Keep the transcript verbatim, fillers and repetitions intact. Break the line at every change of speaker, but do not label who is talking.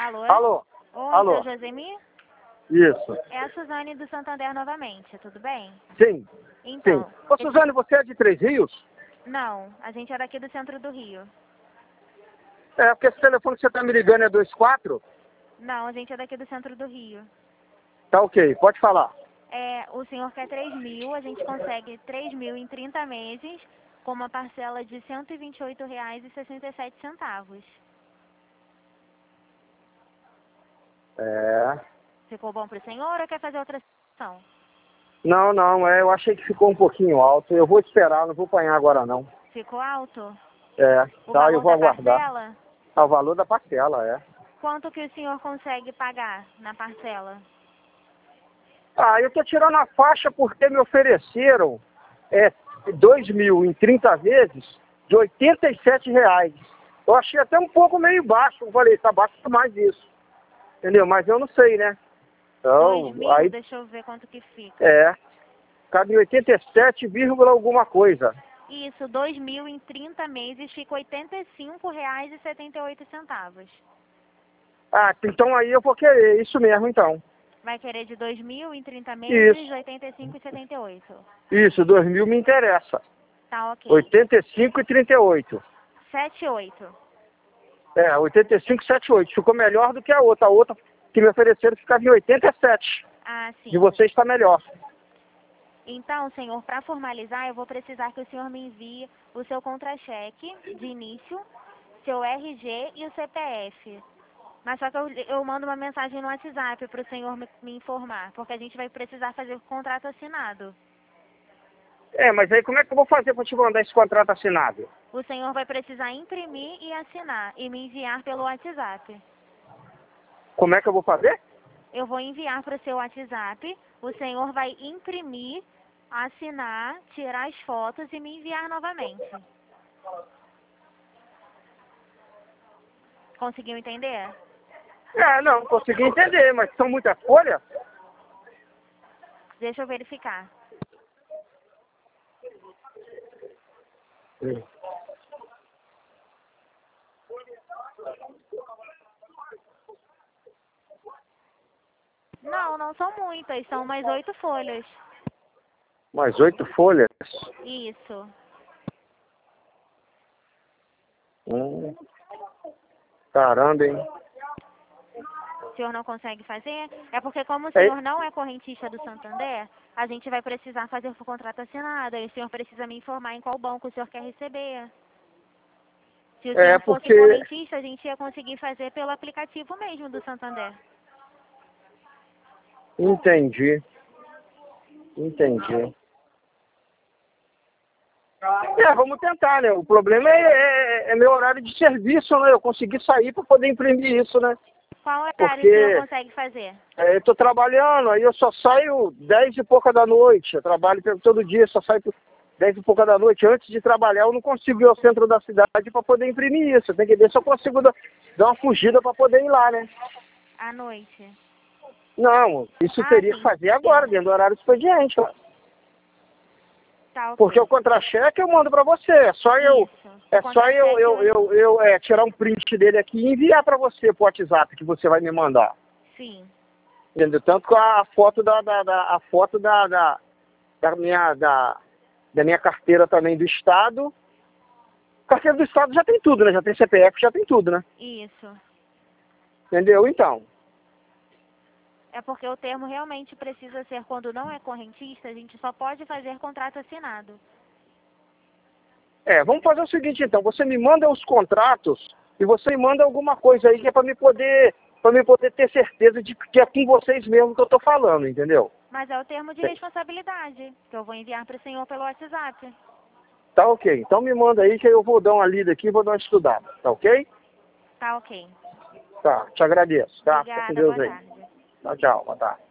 Alô?
Alô?
Oi,
Alô?
seu Josemir?
Isso.
É a Suzane do Santander novamente, tudo bem?
Sim.
Então,
Sim. Ô,
eu
Suzane, você é de Três Rios?
não, a gente é daqui do centro do Rio.
É, porque esse telefone que você tá me ligando é dois quatro?
Não, a gente é daqui do centro do Rio.
Tá ok, pode falar.
É, o senhor quer três mil, a gente consegue três mil em trinta meses, com uma parcela de cento e vinte e oito reais e sessenta e sete centavos.
É.
Ficou bom pro senhor ou quer fazer outra sessão?
Não, não, é, eu achei que ficou um pouquinho alto. Eu vou esperar, não vou apanhar agora não.
Ficou alto?
É,
O
tá, eu
valor
vou
da
aguardar.
parcela?
Ah, o valor da parcela, é.
Quanto que o senhor consegue pagar na parcela?
Ah, eu tô tirando a faixa porque me ofereceram é, dois mil em trinta vezes de oitenta e sete reais. Eu achei até um pouco meio baixo. Eu falei, tá baixo demais isso. Entendeu? Mas eu não sei, né?
Dois
Então,
mil,
aí,
deixa eu ver quanto que fica.
é, cabe oitenta e sete, vírgula alguma coisa.
Isso, dois mil em trinta meses fica oitenta e cinco reais e setenta e oito centavos.
Ah, então aí eu vou querer, isso mesmo então.
Vai querer de dois mil em trinta meses,
Isso,
oitenta e cinco e setenta e oito.
isso, dois mil me interessa.
Tá ok.
oitenta e cinco e trinta e oito.
setenta e oito.
É, oitenta e cinco e setenta e oito. Ficou melhor do que a outra. A outra que me ofereceram ficava em oitenta e sete.
Ah, sim.
De você está melhor.
Então, senhor, para formalizar, eu vou precisar que o senhor me envie o seu contra-cheque de início, seu R G e o C P F. Mas só que eu, eu mando uma mensagem no WhatsApp para o senhor me, me informar, porque a gente vai precisar fazer o contrato assinado.
É, mas aí como é que eu vou fazer para te mandar esse contrato assinado?
O senhor vai precisar imprimir e assinar e me enviar pelo WhatsApp.
Como é que eu vou fazer?
Eu vou enviar para o seu WhatsApp, o senhor vai imprimir, assinar, tirar as fotos e me enviar novamente. Conseguiu entender?
É, não, consegui entender, mas são muitas folhas?
Deixa eu verificar.
Sim.
Não, não são muitas, são mais oito folhas.
Mais oito folhas?
Isso.
Hum, caramba, hein?
O senhor não consegue fazer? É porque como o
É,
senhor não é correntista do Santander, a gente vai precisar fazer o contrato assinado. E o senhor precisa me informar em qual banco o senhor quer receber. Se o
é
senhor fosse
porque...
correntista, a gente ia conseguir fazer pelo aplicativo mesmo do Santander.
Entendi. Entendi. É, vamos tentar, né? O problema é, é, é meu horário de serviço, né? Eu consegui sair para poder imprimir isso, né?
Qual horário
Porque
o senhor consegue fazer?
é, eu tô trabalhando, aí eu só saio dez e pouca da noite. Eu trabalho todo dia, só saio dez e pouca da noite. Antes de trabalhar, eu não consigo ir ao centro da cidade para poder imprimir isso. Tem que ver se eu consigo dar, dar uma fugida para poder ir lá, né?
À noite.
Não, isso
Ah,
teria que
sim,
fazer agora,
sim.
dentro do horário do expediente, ó.
Tá
Porque o
ok.
contra-cheque eu mando para você. É só eu,
Isso. O
é só eu,
contra-cheque,
eu,
eu-
eu, eu é, tirar um print dele aqui e enviar para você pro WhatsApp que você vai me mandar.
sim.
Entendeu? Tanto com a foto da, da, da a foto da, da, da minha da, da minha carteira também do estado. Carteira do estado já tem tudo, né? Já tem C P F, já tem tudo, né?
Isso.
Entendeu? Então.
É porque o termo realmente precisa ser, quando não é correntista, a gente só pode fazer contrato assinado.
É, vamos fazer o seguinte então, você me manda os contratos e você me manda alguma coisa aí que é para me poder, para me poder ter certeza de que é com vocês mesmo que eu tô falando, entendeu?
Mas é o termo de responsabilidade, que eu vou enviar para o senhor pelo WhatsApp.
Tá ok. Então me manda aí que eu vou dar uma lida aqui e vou dar uma estudada. Tá ok?
Tá ok.
Tá, te agradeço, tá? Fica com
Obrigada,
Deus
boa
aí.
tarde.
Tchau, tchau. Boa tarde.